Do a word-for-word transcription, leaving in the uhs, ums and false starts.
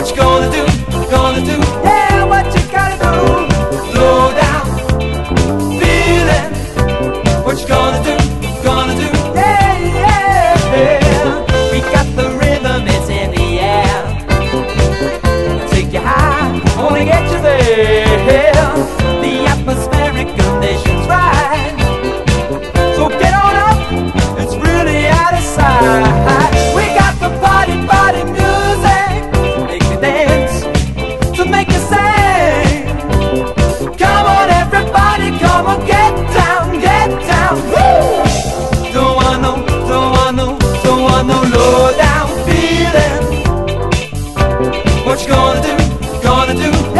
What you gonna do? Gonna do? Yeah, what you gotta do? Low down feeling. What you gonna do? Gonna do? Yeah, yeah, yeah. We got the rhythm, it's in the air. Take you high, wanna get you there. The atmospheric conditions right. So get on up, it's really out of sight. We got the party, party music to make you dance, to make you sing. Come on everybody, come on, get down, get down. Woo! Don't want no, don't want no, don't want no low down feeling. What you gonna do, gonna do?